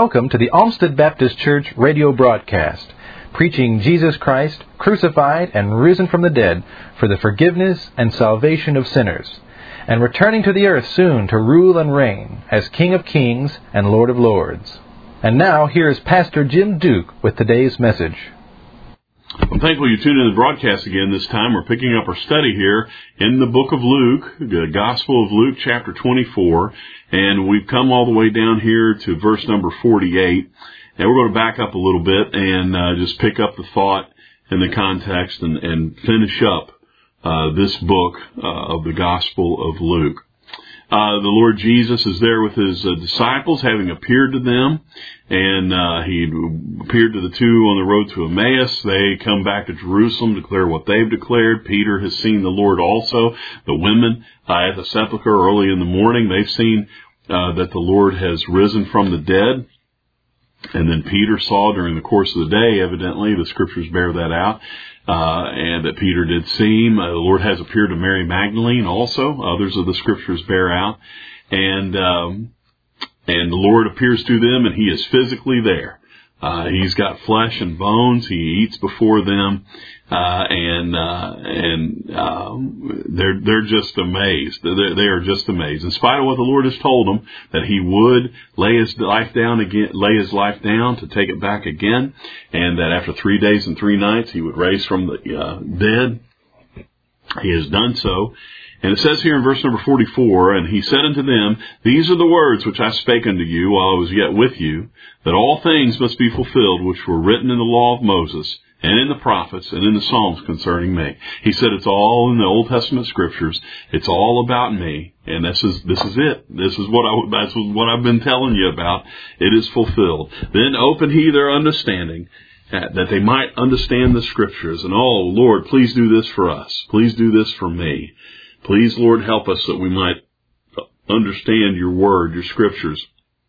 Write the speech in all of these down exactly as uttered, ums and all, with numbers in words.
Welcome to the Olmsted Baptist Church radio broadcast, preaching Jesus Christ, crucified and risen from the dead for the forgiveness and salvation of sinners, and returning to the earth soon to rule and reign as King of Kings and Lord of Lords. And now, here is Pastor Jim Duke with today's message. I'm thankful you tuned in to the broadcast again this time. We're picking up our study here in the book of Luke, the Gospel of Luke, chapter twenty-four, and we've come all the way down here to verse number forty-eight, and we're going to back up a little bit and uh, just pick up the thought in the context and, and finish up uh, this book uh, of the Gospel of Luke. Uh, the Lord Jesus is there with his uh, disciples, having appeared to them, and uh, he appeared to the two on the road to Emmaus. They come back to Jerusalem, declare what they've declared. Peter has seen the Lord also. The women uh, at the sepulchre early in the morning, they've seen uh, that the Lord has risen from the dead. And then Peter saw during the course of the day, evidently, the scriptures bear that out, uh, and that Peter did see him. Uh, the Lord has appeared to Mary Magdalene also. Others of the scriptures bear out. And, um, and the Lord appears to them, and he is physically there. Uh, he's got flesh and bones. He eats before them, uh, and, uh, and, um, they're, they're just amazed. They're, they are just amazed. In spite of what the Lord has told them, that he would lay his life down again, lay his life down to take it back again, and that after three days and three nights he would raise from the, uh, dead. He has done so. And it says here in verse number forty-four, and he said unto them, These are the words which I spake unto you while I was yet with you, that all things must be fulfilled which were written in the law of Moses, and in the prophets, and in the Psalms concerning me. He said it's all in the Old Testament scriptures. It's all about me, and this is this is it. This is what I that's what I've been telling you about. It is fulfilled. Then opened he their understanding, that they might understand the scriptures. And oh Lord, please do this for us. Please do this for me. Please, Lord, help us that we might understand your word, your scriptures,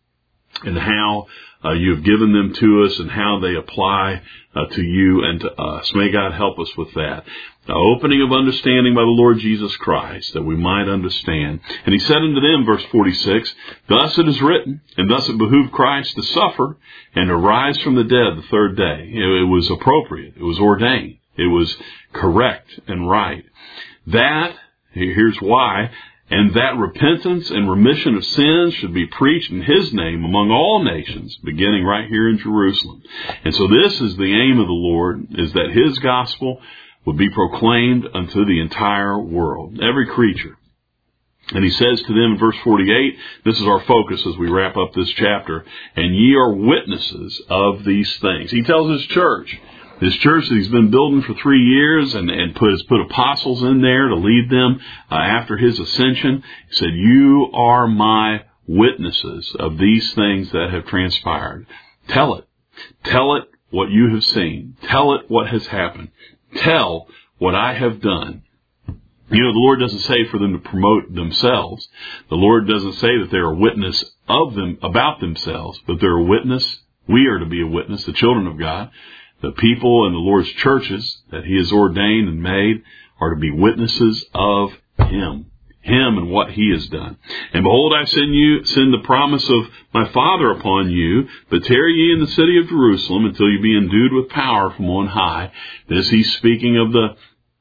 and how uh, you have given them to us and how they apply uh, to you and to us. May God help us with that. The opening of understanding by the Lord Jesus Christ, that we might understand. And he said unto them, verse forty-six, Thus it is written, and thus it behooved Christ to suffer and to rise from the dead the third day. It was appropriate. It was ordained. It was correct and right. That Here's why. And that repentance and remission of sins should be preached in his name among all nations, beginning right here in Jerusalem. And so this is the aim of the Lord, is that his gospel would be proclaimed unto the entire world, every creature. And he says to them in verse forty-eight, this is our focus as we wrap up this chapter, and ye are witnesses of these things. He tells his church, This church that he's been building for three years and, and put, has put apostles in there to lead them uh, after his ascension. He said, you are my witnesses of these things that have transpired. Tell it. Tell it what you have seen. Tell it what has happened. Tell what I have done. You know, the Lord doesn't say for them to promote themselves. The Lord doesn't say that they're a witness of them, about themselves, but they're a witness. We are to be a witness, the children of God. The people in the Lord's churches that he has ordained and made are to be witnesses of him, him and what he has done. And behold, I send you, send the promise of my Father upon you, but tarry ye in the city of Jerusalem until you be endued with power from on high. This he's speaking of the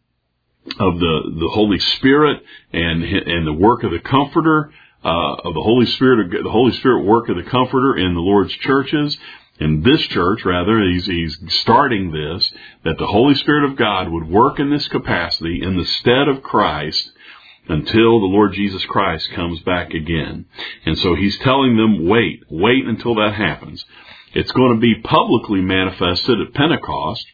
of the, the Holy Spirit and and the work of the Comforter, uh, of the Holy Spirit, the Holy Spirit work of the Comforter in the Lord's churches. In this church, rather, he's, he's starting this, that the Holy Spirit of God would work in this capacity in the stead of Christ until the Lord Jesus Christ comes back again. And so he's telling them, wait, wait until that happens. It's going to be publicly manifested at Pentecost.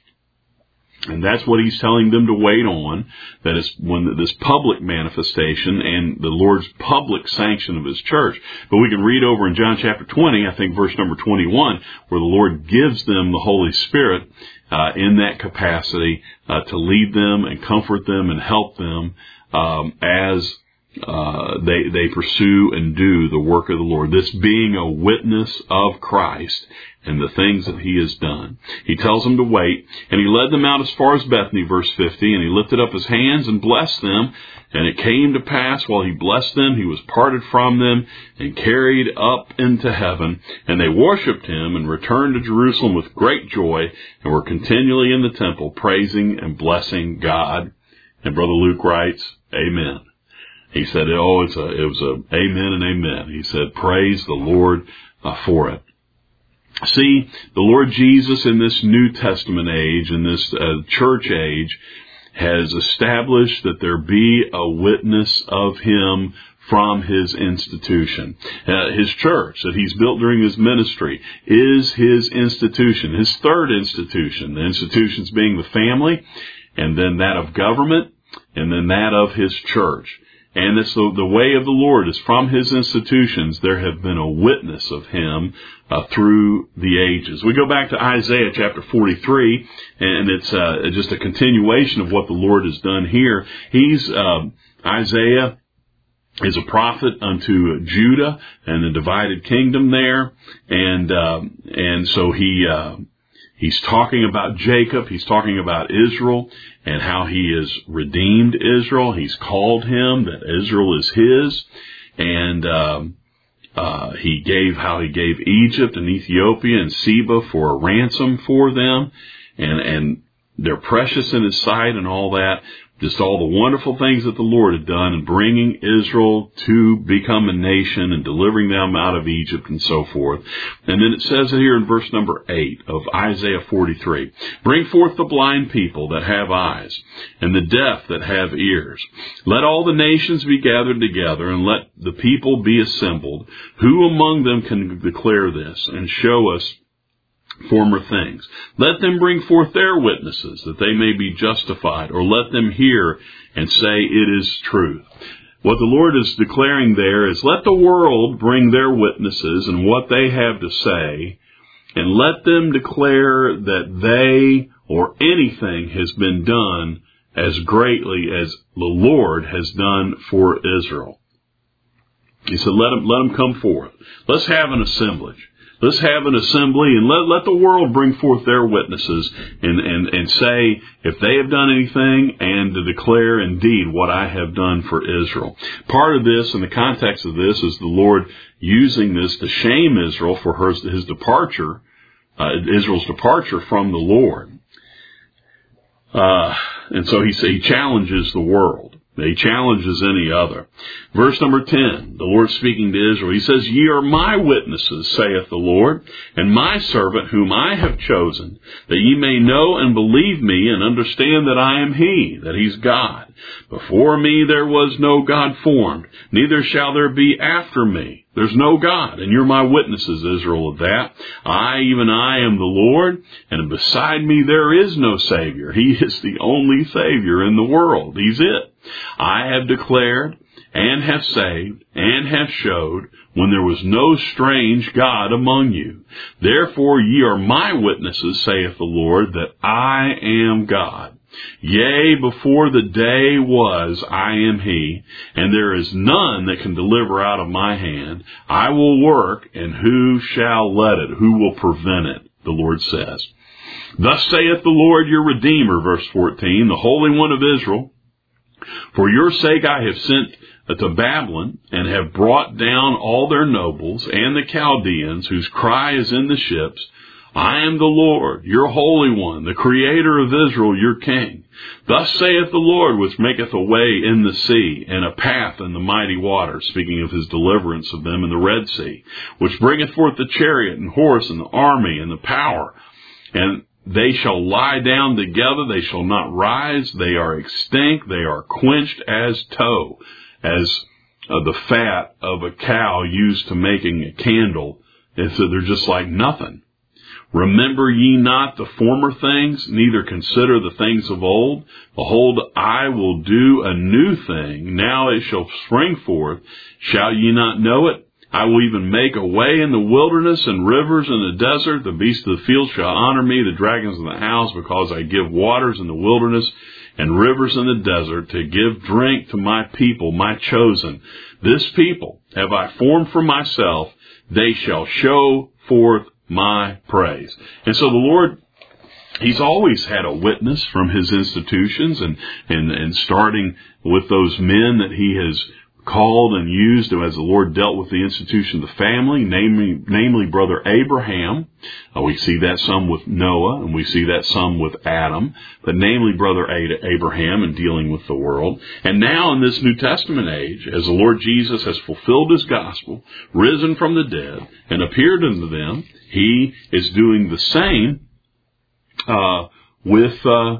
And that's what he's telling them to wait on, that is when this public manifestation and the Lord's public sanction of his church. But we can read over in John chapter twenty, I think verse number twenty-one, where the Lord gives them the Holy Spirit uh, in that capacity uh, to lead them and comfort them and help them um, as uh, they, they pursue and do the work of the Lord. This being a witness of Christ and the things that he has done. He tells them to wait, and he led them out as far as Bethany, verse fifty, and he lifted up his hands and blessed them. And it came to pass, while he blessed them, he was parted from them and carried up into heaven. And they worshipped him and returned to Jerusalem with great joy and were continually in the temple praising and blessing God. And Brother Luke writes, Amen. He said, oh, it's a, it was a amen and amen. He said, praise the Lord uh, for it. See, the Lord Jesus in this New Testament age, in this uh, church age, has established that there be a witness of him from his institution. Uh, his church that he's built during his ministry is his institution, his third institution. The institutions being the family, and then that of government, and then that of his church. And it's the, the way of the Lord is from his institutions. There have been a witness of him uh, through the ages. We go back to Isaiah chapter forty-three, and it's uh, just a continuation of what the Lord has done here. He's uh, Isaiah is a prophet unto Judah and the divided kingdom there, and uh, and so he. Uh, He's talking about Jacob. He's talking about Israel and how he has redeemed Israel. He's called him that Israel is his. And um, uh, he gave how he gave Egypt and Ethiopia and Seba for a ransom for them. And, and they're precious in his sight and all that. Just all the wonderful things that the Lord had done in bringing Israel to become a nation and delivering them out of Egypt and so forth. And then it says here in verse number eight of Isaiah forty-three, bring forth the blind people that have eyes and the deaf that have ears. Let all the nations be gathered together and let the people be assembled. Who among them can declare this and show us former things? Let them bring forth their witnesses, that they may be justified, or let them hear and say it is truth. What the Lord is declaring there is, let the world bring their witnesses and what they have to say, and let them declare that they or anything has been done as greatly as the Lord has done for Israel. He said, let them, let them come forth. Let's have an assemblage. Let's have an assembly and let, let the world bring forth their witnesses and, and, and say if they have done anything, and to declare indeed what I have done for Israel. Part of this, in the context of this, is the Lord using this to shame Israel for her, his departure, uh, Israel's departure from the Lord. Uh, and so he, he challenges the world. He challenges any other. Verse number ten, the Lord speaking to Israel, he says, ye are my witnesses, saith the Lord, and my servant whom I have chosen, that ye may know and believe me and understand that I am he, that he's God. Before me there was no God formed, neither shall there be after me. There's no God, and you're my witnesses, Israel, of that. I, even I, am the Lord, and beside me there is no Savior. He is the only Savior in the world. He's it. I have declared and have saved and have showed when there was no strange God among you. Therefore ye are my witnesses, saith the Lord, that I am God. Yea, before the day was, I am he, and there is none that can deliver out of my hand. I will work, and who shall let it? Who will prevent it? The Lord says. Thus saith the Lord your Redeemer, verse fourteen, the Holy One of Israel. For your sake I have sent to Babylon, and have brought down all their nobles, and the Chaldeans, whose cry is in the ships. I am the Lord, your Holy One, the Creator of Israel, your King. Thus saith the Lord, which maketh a way in the sea, and a path in the mighty waters, speaking of his deliverance of them in the Red Sea, which bringeth forth the chariot and horse and the army and the power. And they shall lie down together, they shall not rise, they are extinct, they are quenched as tow, as uh, the fat of a cow used to making a candle. And so they're just like nothing. Remember ye not the former things, neither consider the things of old? Behold, I will do a new thing. Now it shall spring forth. Shall ye not know it? I will even make a way in the wilderness and rivers in the desert. The beasts of the field shall honor me, the dragons in the house, because I give waters in the wilderness and rivers in the desert to give drink to my people, my chosen. This people have I formed for myself. They shall show forth my praise. And so the Lord, He's always had a witness from His institutions, and, and, and starting with those men that He has called and used as the Lord dealt with the institution of the family, namely, namely Brother Abraham. Uh, we see that some with Noah, and we see that some with Adam, but namely Brother Abraham in dealing with the world. And now in this New Testament age, as the Lord Jesus has fulfilled His gospel, risen from the dead, and appeared unto them, He is doing the same uh, with uh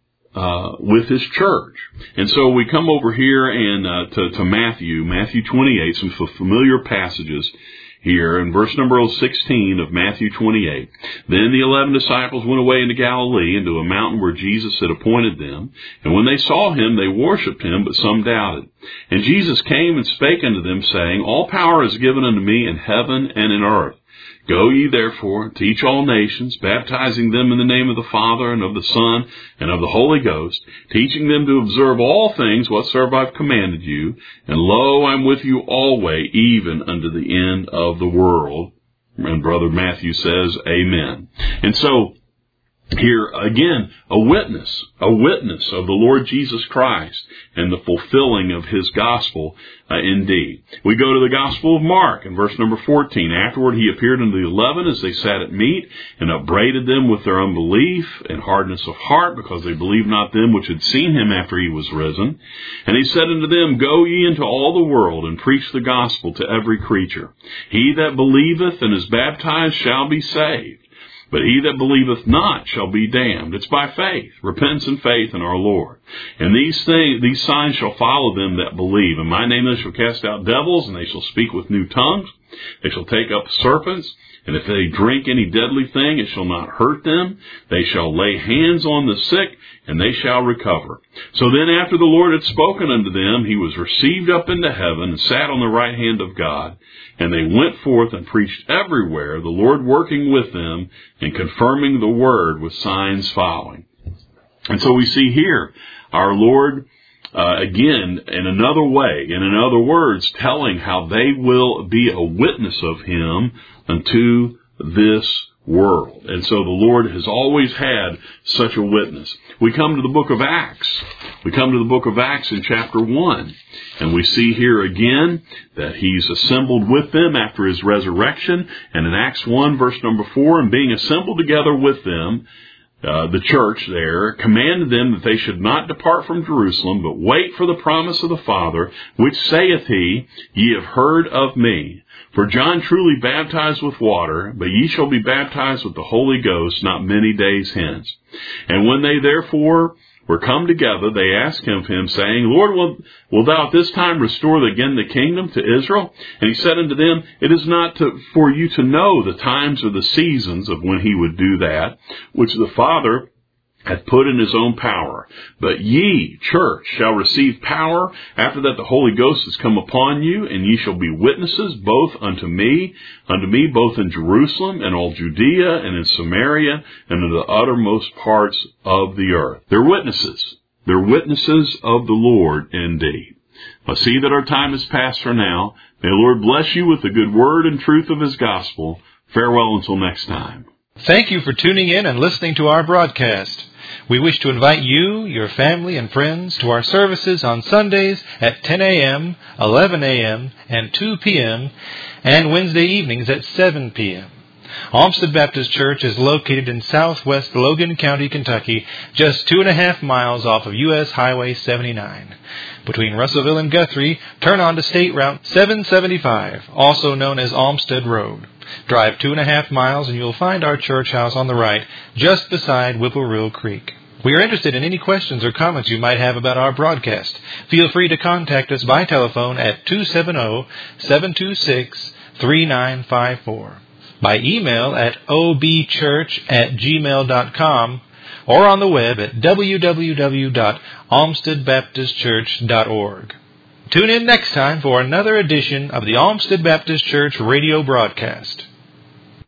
Uh, with His church. And so we come over here and uh, to, to Matthew, Matthew twenty-eight, some familiar passages here in verse number sixteen of Matthew twenty-eight. Then the eleven disciples went away into Galilee, into a mountain where Jesus had appointed them. And when they saw Him, they worshipped Him, but some doubted. And Jesus came and spake unto them, saying, All power is given unto me in heaven and in earth. Go ye therefore, teach all nations, baptizing them in the name of the Father and of the Son and of the Holy Ghost, teaching them to observe all things whatsoever I've commanded you. And lo, I'm with you always, even unto the end of the world. And Brother Matthew says, Amen. And so, here again, a witness, a witness of the Lord Jesus Christ and the fulfilling of His gospel uh, indeed. We go to the Gospel of Mark in verse number fourteen. Afterward He appeared unto the eleven as they sat at meat, and upbraided them with their unbelief and hardness of heart, because they believed not them which had seen Him after He was risen. And He said unto them, Go ye into all the world, and preach the gospel to every creature. He that believeth and is baptized shall be saved, but he that believeth not shall be damned. It's by faith, repentance and faith in our Lord. And these things, these signs shall follow them that believe. In my name they shall cast out devils, and they shall speak with new tongues. They shall take up serpents, and if they drink any deadly thing, it shall not hurt them. They shall lay hands on the sick, and they shall recover. So then after the Lord had spoken unto them, He was received up into heaven, and sat on the right hand of God. And they went forth and preached everywhere, the Lord working with them, and confirming the word with signs following. And so we see here our Lord, uh, again, in another way, and in other words, telling how they will be a witness of Him unto this world. And so the Lord has always had such a witness. We come to the book of Acts. We come to the book of Acts in chapter one. And we see here again that He's assembled with them after His resurrection. And in Acts one, verse number four, and being assembled together with them, uh, the church there, commanded them that they should not depart from Jerusalem, but wait for the promise of the Father, which saith He, Ye have heard of me. For John truly baptized with water, but ye shall be baptized with the Holy Ghost not many days hence. And when they therefore were come together, they asked him of him, saying, Lord, will, will thou at this time restore again the kingdom to Israel? And He said unto them, It is not to, for you to know the times or the seasons of when He would do that, which the Father hath put in His own power. But ye, church, shall receive power after that the Holy Ghost is come upon you, and ye shall be witnesses both unto me, unto me both in Jerusalem and all Judea and in Samaria and in the uttermost parts of the earth. They're witnesses. They're witnesses of the Lord indeed. I see that our time is past for now. May the Lord bless you with the good word and truth of His gospel. Farewell until next time. Thank you for tuning in and listening to our broadcast. We wish to invite you, your family, and friends to our services on Sundays at ten a.m., eleven a.m., and two p.m., and Wednesday evenings at seven p.m. Olmsted Baptist Church is located in southwest Logan County, Kentucky, just two and a half miles off of U S Highway seventy-nine. Between Russellville and Guthrie, turn on to State Route seven seventy-five, also known as Olmsted Road. Drive two and a half miles and you'll find our church house on the right, just beside Whippoorwill Creek. We are interested in any questions or comments you might have about our broadcast. Feel free to contact us by telephone at two seven zero, seven two six, three nine five four, by email at o b church at gmail dot com, or on the web at w w w dot olmsted baptist church dot org. Tune in next time for another edition of the Olmsted Baptist Church radio broadcast.